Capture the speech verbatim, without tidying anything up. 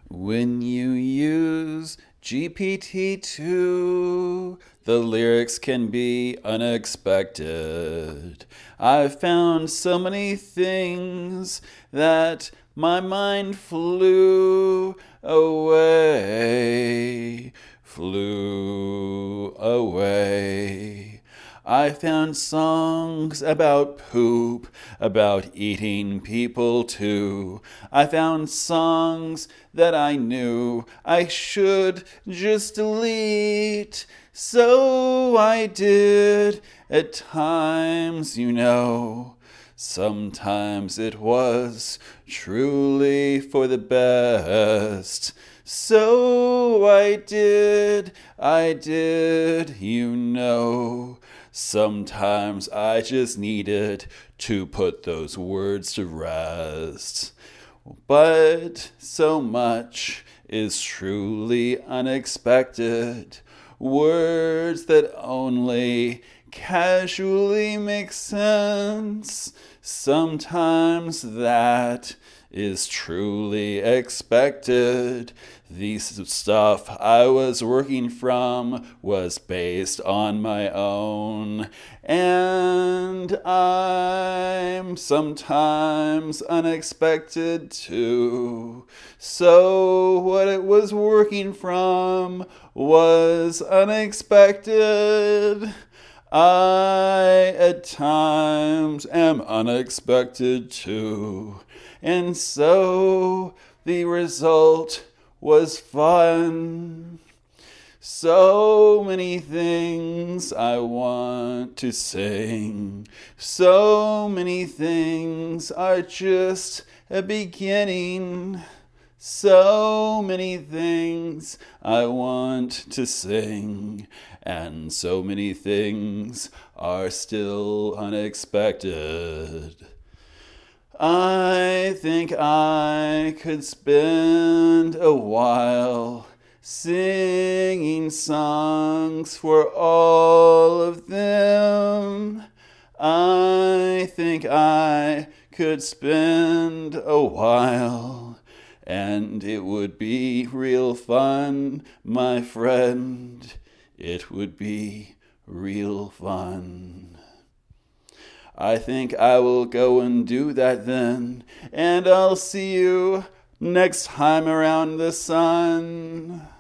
When you use G P T two, the lyrics can be unexpected. I've found so many things that my mind flew away, flew away. I found songs about poop, about eating people too. I found songs that I knew I should just delete. So I did at times, you know. Sometimes it was truly for the best. So I did, I did, you know. Sometimes I just needed to put those words to rest. But so much is truly unexpected. Words that only casually make sense. Sometimes that is truly expected. The stuff I was working from was based on my own, and I'm sometimes unexpected too. So what it was working from was unexpected. I at times am unexpected too, and so the result was fun. So many things I want to sing. So many things are just a beginning. So many things I want to sing, and so many things are still unexpected. I think I could spend a while singing songs for all of them. I think I could spend a while, and it would be real fun, my friend. It would be real fun. I think I will go and do that then, and I'll see you next time around the sun.